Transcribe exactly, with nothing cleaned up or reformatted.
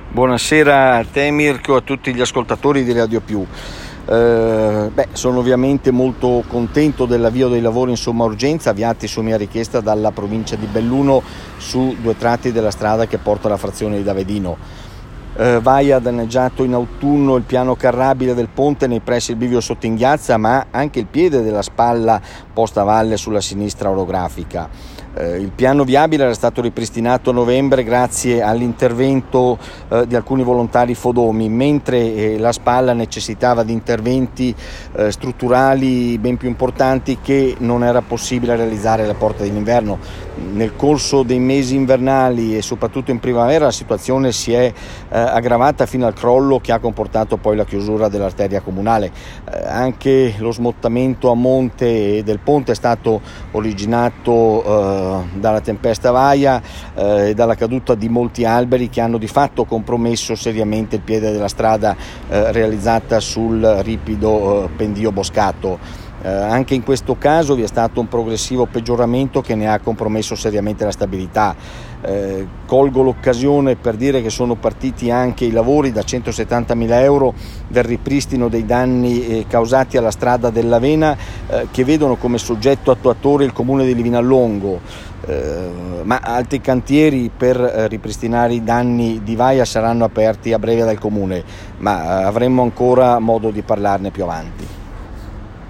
Buonasera a te Mirko e a tutti gli ascoltatori di Radio Più. Eh, beh, sono ovviamente molto contento dell'avvio dei lavori in somma urgenza avviati su mia richiesta dalla provincia di Belluno su due tratti della strada che porta alla frazione di Davedino. Eh, Vaia ha danneggiato in autunno il piano carrabile del ponte nei pressi del bivio Sottinghiazza, ma anche il piede della spalla posta a valle sulla sinistra orografica. Eh, il piano viabile era stato ripristinato a novembre grazie all'intervento eh, di alcuni volontari Fodomi, mentre eh, la spalla necessitava di interventi eh, strutturali ben più importanti che non era possibile realizzare alle porte dell'inverno. Nel corso dei mesi invernali e soprattutto in primavera la situazione si è eh, aggravata fino al crollo che ha comportato poi la chiusura dell'arteria comunale. Eh, anche lo smottamento a monte del ponte è stato originato eh, dalla tempesta Vaia eh, e dalla caduta di molti alberi che hanno di fatto compromesso seriamente il piede della strada eh, realizzata sul ripido eh, pendio boscato. Eh, anche in questo caso vi è stato un progressivo peggioramento che ne ha compromesso seriamente la stabilità. Eh, colgo l'occasione per dire che sono partiti anche i lavori da centosettantamila euro del ripristino dei danni eh, causati alla strada dell'Avena, eh, che vedono come soggetto attuatore il comune di Livinallongo, eh, ma altri cantieri per eh, ripristinare i danni di Vaia saranno aperti a breve dal comune, ma eh, avremo ancora modo di parlarne più avanti.